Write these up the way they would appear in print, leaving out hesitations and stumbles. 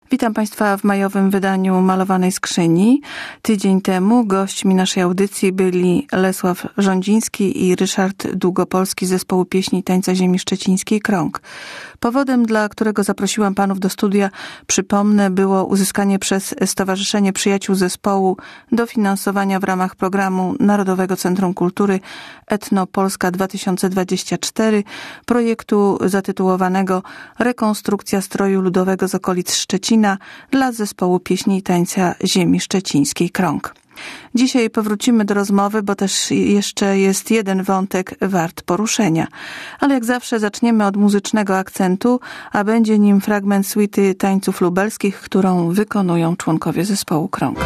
Witam Państwa w majowym wydaniu Malowanej Skrzyni. Tydzień temu gośćmi naszej audycji byli Lesław Rządziński i Ryszard Długopolski z zespołu pieśni i tańca ziemi szczecińskiej Krąg. Powodem, dla którego zaprosiłam Panów do studia, przypomnę, było uzyskanie przez Stowarzyszenie Przyjaciół Zespołu dofinansowania w ramach programu Narodowego Centrum Kultury Etnopolska 2024, projektu zatytułowanego Rekonstrukcja stroju ludowego z okolic Szczecina dla zespołu pieśni i tańca ziemi szczecińskiej Krąg. Dzisiaj powrócimy do rozmowy, bo też jeszcze jest jeden wątek wart poruszenia. Ale jak zawsze zaczniemy od muzycznego akcentu, a będzie nim fragment suity tańców lubelskich, którą wykonują członkowie zespołu Krąg.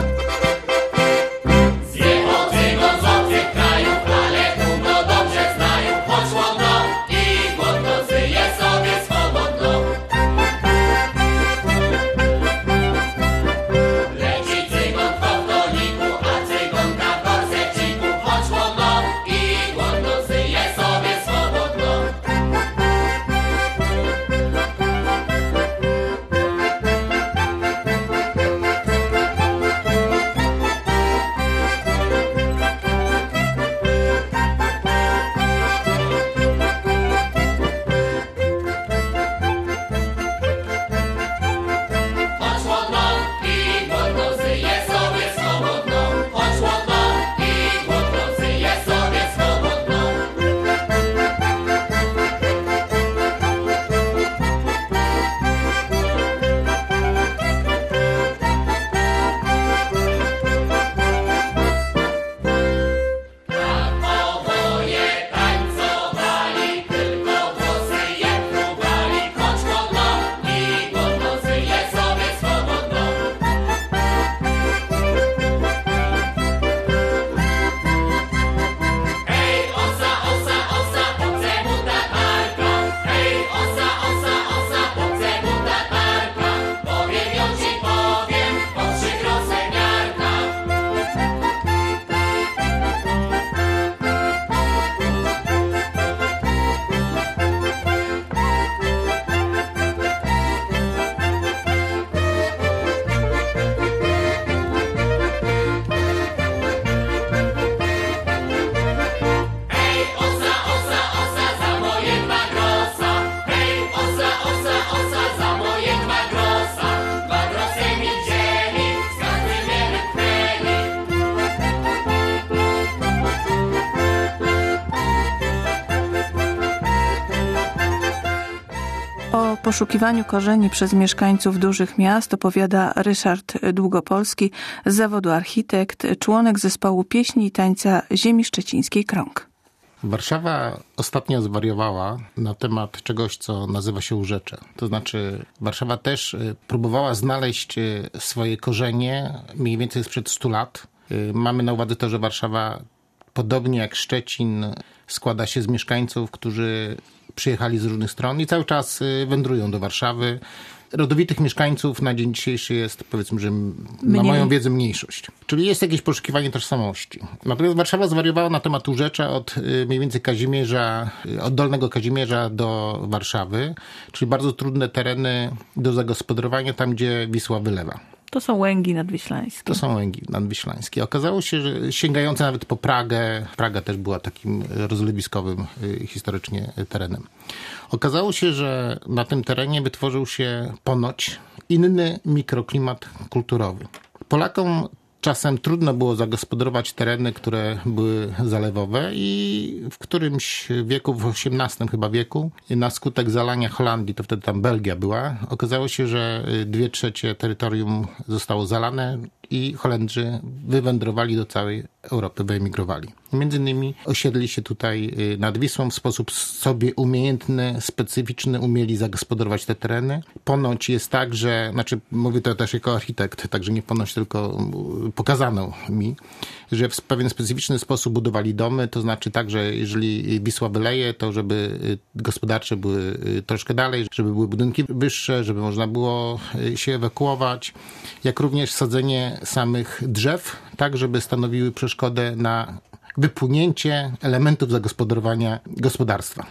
O poszukiwaniu korzeni przez mieszkańców dużych miast opowiada Ryszard Długopolski, z zawodu architekt, członek zespołu pieśni i tańca ziemi szczecińskiej Krąg. Warszawa ostatnio zwariowała na temat czegoś, co nazywa się urzecze. To znaczy Warszawa też próbowała znaleźć swoje korzenie mniej więcej sprzed 100 lat. Mamy na uwadze to, że Warszawa, podobnie jak Szczecin, składa się z mieszkańców, którzy przyjechali z różnych stron i cały czas wędrują do Warszawy. Rodowitych mieszkańców na dzień dzisiejszy jest, powiedzmy, że na moją wiedzę mniejszość. Czyli jest jakieś poszukiwanie tożsamości. Natomiast Warszawa zwariowała na temat urzecza od mniej więcej Kazimierza, od Dolnego Kazimierza do Warszawy, czyli bardzo trudne tereny do zagospodarowania tam, gdzie Wisła wylewa. To są Łęgi Nadwiślańskie. To są Łęgi Nadwiślańskie. Okazało się, że sięgające nawet po Pragę. Praga też była takim rozlewiskowym historycznie terenem. Okazało się, że na tym terenie wytworzył się ponoć inny mikroklimat kulturowy. Polakom czasem trudno było zagospodarować tereny, które były zalewowe i w którymś wieku, w XVIII chyba wieku, na skutek zalania Holandii, to wtedy tam Belgia była, okazało się, że 2/3 terytorium zostało zalane i Holendrzy wywędrowali do całej Europy, wyemigrowali. Między innymi osiedli się tutaj nad Wisłą w sposób sobie umiejętny, specyficzny, umieli zagospodarować te tereny. Ponoć jest tak, że, znaczy mówię to też jako architekt, także nie ponoć, tylko pokazano mi, że w pewien specyficzny sposób budowali domy, to znaczy tak, że jeżeli Wisła wyleje, to żeby gospodarcze były troszkę dalej, żeby były budynki wyższe, żeby można było się ewakuować, jak również sadzenie samych drzew, tak żeby stanowiły przeszkodę na wypłynięcie elementów zagospodarowania gospodarstwa.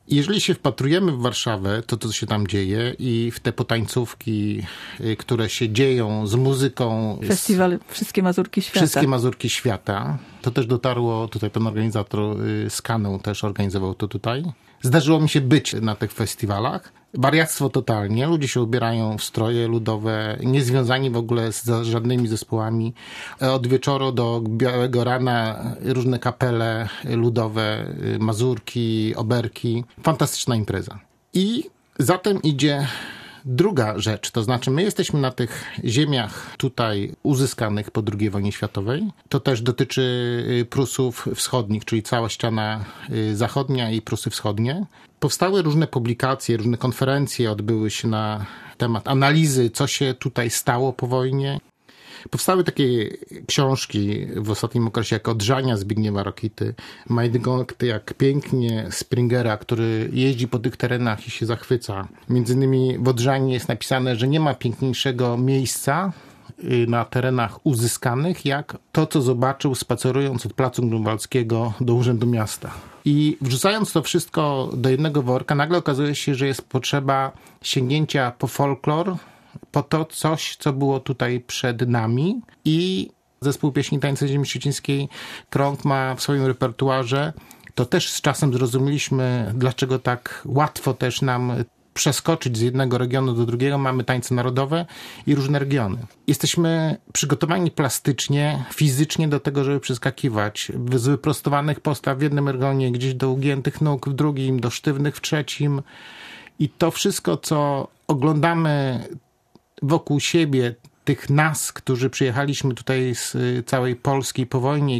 Jeżeli się wpatrujemy w Warszawę, to co się tam dzieje i w te potańcówki, które się dzieją z muzyką... Festiwal Wszystkie Mazurki Świata. Wszystkie Mazurki Świata. To też dotarło, tutaj pan organizator z Kaną też organizował to tutaj. Zdarzyło mi się być na tych festiwalach. Wariactwo totalnie. Ludzie się ubierają w stroje ludowe, niezwiązani w ogóle z żadnymi zespołami. Od wieczoru do białego rana różne kapele ludowe, mazurki, oberki. Fantastyczna impreza. I zatem idzie druga rzecz, to znaczy my jesteśmy na tych ziemiach tutaj uzyskanych po II wojnie światowej. To też dotyczy Prusów Wschodnich, czyli cała ściana zachodnia i Prusy Wschodnie. Powstały różne publikacje, różne konferencje odbyły się na temat analizy, co się tutaj stało po wojnie. Powstały takie książki w ostatnim okresie, jak Odrzania Zbigniewa Rokity, Majdgokty, jak pięknie Springera, który jeździ po tych terenach i się zachwyca. Między innymi w Odrzanie jest napisane, że nie ma piękniejszego miejsca na terenach uzyskanych, jak to, co zobaczył spacerując od Placu Grunwaldzkiego do Urzędu Miasta. I wrzucając to wszystko do jednego worka, nagle okazuje się, że jest potrzeba sięgnięcia po folklor, po to coś, co było tutaj przed nami. I Zespół Pieśni Tańca Ziemi Szczecińskiej Krąg ma w swoim repertuarze, to też z czasem zrozumieliśmy, dlaczego tak łatwo też nam przeskoczyć z jednego regionu do drugiego. Mamy tańce narodowe i różne regiony. Jesteśmy przygotowani plastycznie, fizycznie do tego, żeby przeskakiwać z wyprostowanych postaw w jednym regionie, gdzieś do ugiętych nóg w drugim, do sztywnych w trzecim. I to wszystko, co oglądamy wokół siebie, tych nas, którzy przyjechaliśmy tutaj z całej Polski po wojnie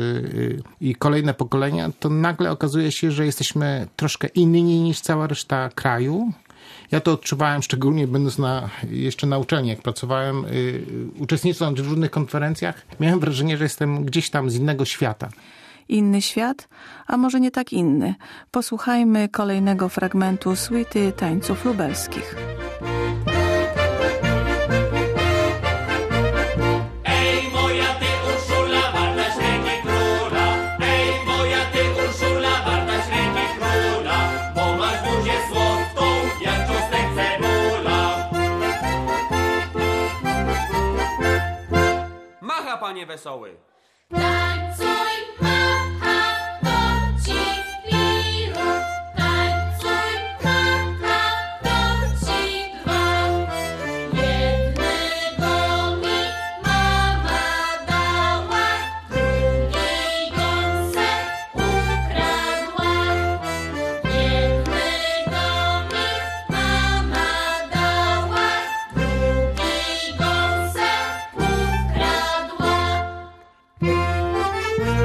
i kolejne pokolenia, to nagle okazuje się, że jesteśmy troszkę inni niż cała reszta kraju. Ja to odczuwałem szczególnie będąc jeszcze na uczelni, jak pracowałem, uczestnicząc w różnych konferencjach, miałem wrażenie, że jestem gdzieś tam z innego świata. Inny świat, a może nie tak inny. Posłuchajmy kolejnego fragmentu suity tańców lubelskich. Panie wesoły! Tańcuj, macha, to ci wirus. Tańcuj, macha, to ci dwa. Jednego mi mama dała, drugiej gąsę ukradła. Jednego mi mama dała, drugiej gąsę ukradła.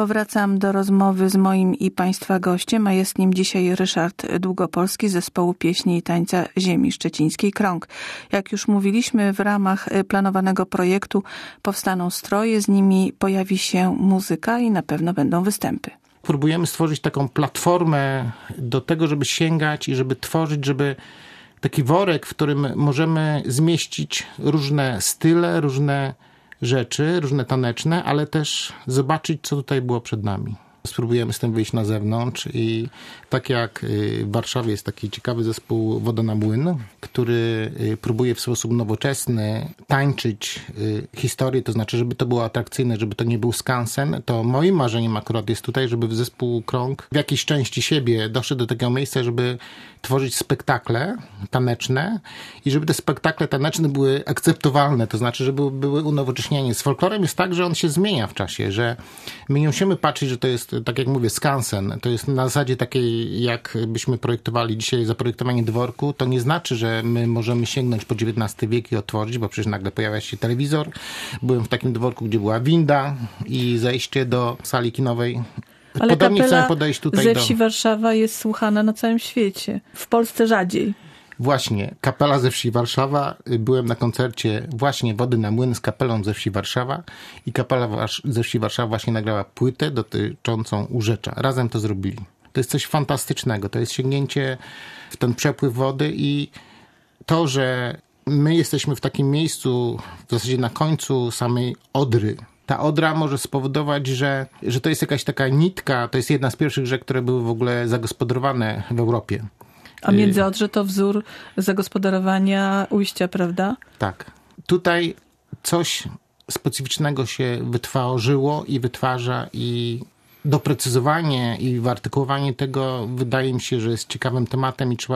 Powracam do rozmowy z moim i Państwa gościem, a jest nim dzisiaj Ryszard Długopolski z Zespołu Pieśni i Tańca Ziemi Szczecińskiej Krąg. Jak już mówiliśmy, w ramach planowanego projektu powstaną stroje, z nimi pojawi się muzyka i na pewno będą występy. Próbujemy stworzyć taką platformę do tego, żeby sięgać i żeby tworzyć, żeby taki worek, w którym możemy zmieścić różne style, różne rzeczy, różne taneczne, ale też zobaczyć, co tutaj było przed nami. Spróbujemy z tym wyjść na zewnątrz i tak jak w Warszawie jest taki ciekawy zespół Woda na Młyn, który próbuje w sposób nowoczesny tańczyć historię, to znaczy, żeby to było atrakcyjne, żeby to nie był skansen, to moim marzeniem akurat jest tutaj, żeby zespół Krąg w jakiejś części siebie doszedł do takiego miejsca, żeby tworzyć spektakle taneczne i żeby te spektakle taneczne były akceptowalne, to znaczy, żeby były unowocześnienie. Z folklorem jest tak, że on się zmienia w czasie, że my nie musimy patrzeć, że to jest, tak jak mówię, skansen. To jest na zasadzie takiej, jak byśmy projektowali dzisiaj zaprojektowanie dworku, to nie znaczy, że my możemy sięgnąć po XIX wiek i otworzyć, bo przecież nagle pojawia się telewizor. Byłem w takim dworku, gdzie była winda i zejście do sali kinowej. Ale Podobnie chcemy kapela podejść tutaj ze wsi Warszawa jest słuchana na całym świecie. W Polsce rzadziej. Właśnie, kapela ze wsi Warszawa. Byłem na koncercie właśnie Wody na Młyn z kapelą ze wsi Warszawa i kapela ze wsi Warszawa właśnie nagrała płytę dotyczącą Urzecza. Razem to zrobili. To jest coś fantastycznego. To jest sięgnięcie w ten przepływ wody i to, że my jesteśmy w takim miejscu, w zasadzie na końcu samej Odry. Ta Odra może spowodować, że to jest jakaś taka nitka, to jest jedna z pierwszych rzek, które były w ogóle zagospodarowane w Europie. A Międzyodrze to wzór zagospodarowania ujścia, prawda? Tak. Tutaj coś specyficznego się wytworzyło i wytwarza i doprecyzowanie i wyartykułowanie tego wydaje mi się, że jest ciekawym tematem i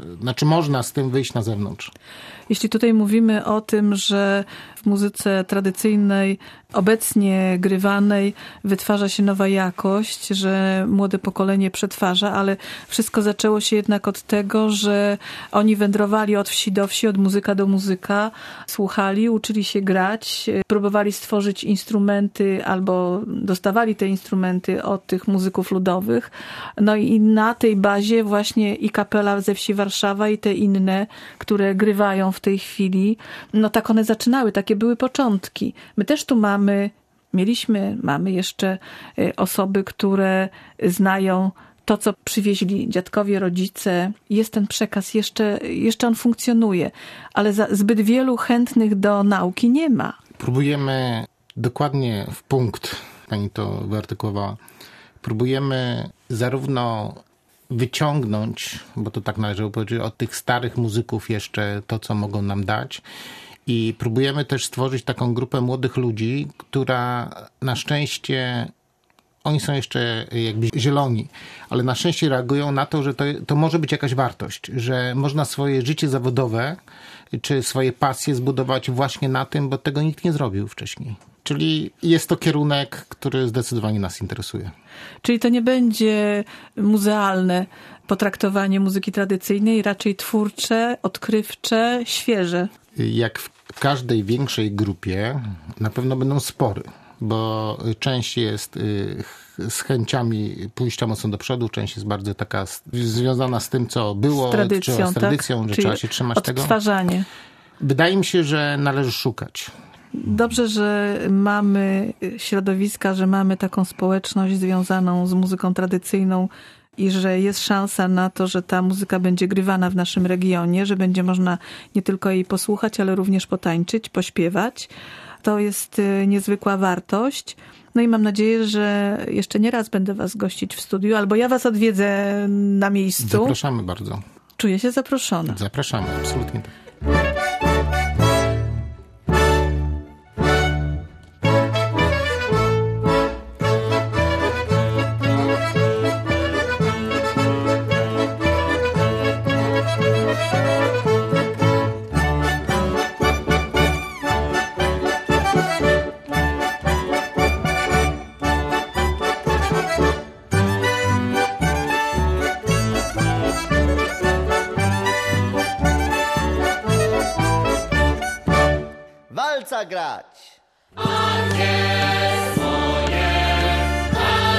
można z tym wyjść na zewnątrz. Jeśli tutaj mówimy o tym, że w muzyce tradycyjnej, obecnie grywanej wytwarza się nowa jakość, że młode pokolenie przetwarza, ale wszystko zaczęło się jednak od tego, że oni wędrowali od wsi do wsi, od muzyka do muzyka, słuchali, uczyli się grać, próbowali stworzyć instrumenty albo dostawali te instrumenty od tych muzyków ludowych. No i na tej bazie właśnie i kapela ze wsi Warszawa i te inne, które grywają w tej chwili, no tak one zaczynały, takie były początki. My też tu mamy jeszcze osoby, które znają to, co przywieźli dziadkowie, rodzice. Jest ten przekaz, jeszcze on funkcjonuje, ale zbyt wielu chętnych do nauki nie ma. Próbujemy dokładnie w punkt, pani to wyartykułowała, próbujemy zarówno wyciągnąć, bo to tak należy powiedzieć, od tych starych muzyków jeszcze to, co mogą nam dać. I próbujemy też stworzyć taką grupę młodych ludzi, która na szczęście, oni są jeszcze jakby zieloni, ale na szczęście reagują na to, że to może być jakaś wartość, że można swoje życie zawodowe czy swoje pasje zbudować właśnie na tym, bo tego nikt nie zrobił wcześniej. Czyli jest to kierunek, który zdecydowanie nas interesuje. Czyli to nie będzie muzealne potraktowanie muzyki tradycyjnej, raczej twórcze, odkrywcze, świeże. Jak w każdej większej grupie na pewno będą spory, bo część jest z chęciami pójścia mocno do przodu, część jest bardzo taka związana z tym, co było, z tradycją, tak? że Czyli trzeba się trzymać tego. Odtwarzanie. Wydaje mi się, że należy szukać. Dobrze, że mamy środowiska, że mamy taką społeczność związaną z muzyką tradycyjną i że jest szansa na to, że ta muzyka będzie grywana w naszym regionie, że będzie można nie tylko jej posłuchać, ale również potańczyć, pośpiewać. To jest niezwykła wartość. No i mam nadzieję, że jeszcze nie raz będę was gościć w studiu, albo ja was odwiedzę na miejscu. Zapraszamy bardzo. Czuję się zaproszona. Zapraszamy, absolutnie tak. Walca grać! A gdzie swoje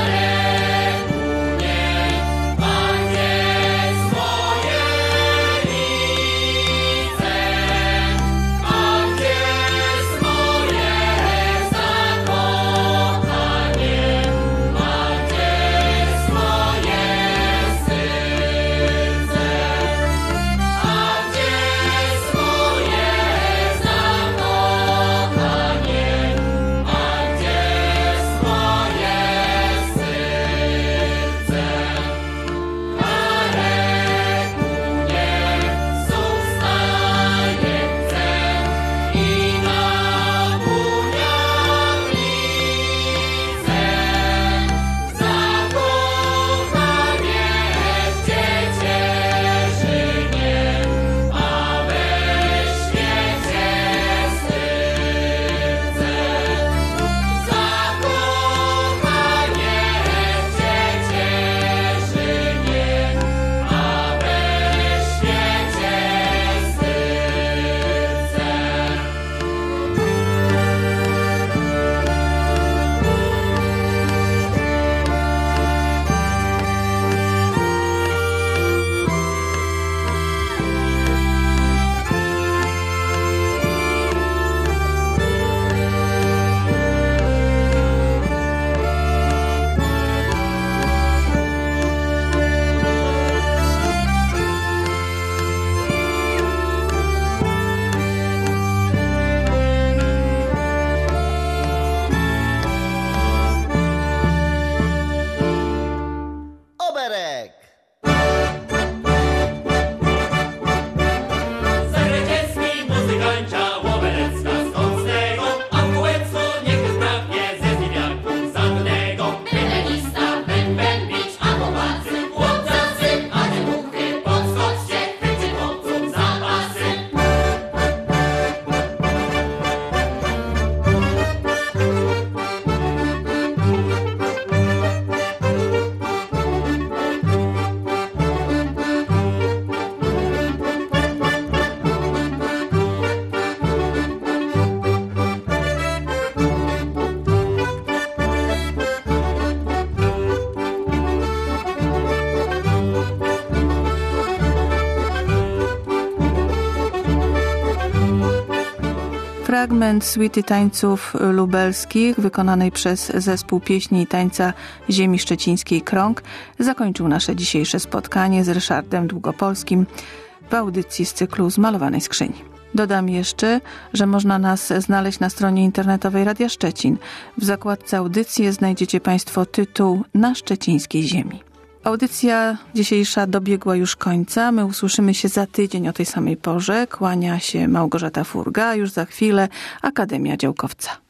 Fragment suity tańców lubelskich wykonanej przez zespół pieśni i tańca ziemi szczecińskiej Krąg zakończył nasze dzisiejsze spotkanie z Ryszardem Długopolskim w audycji z cyklu Z malowanej skrzyni. Dodam jeszcze, że można nas znaleźć na stronie internetowej Radia Szczecin. W zakładce audycje znajdziecie Państwo tytuł Na szczecińskiej ziemi. Audycja dzisiejsza dobiegła już końca. My usłyszymy się za tydzień o tej samej porze. Kłania się Małgorzata Furga, a już za chwilę Akademia Działkowca.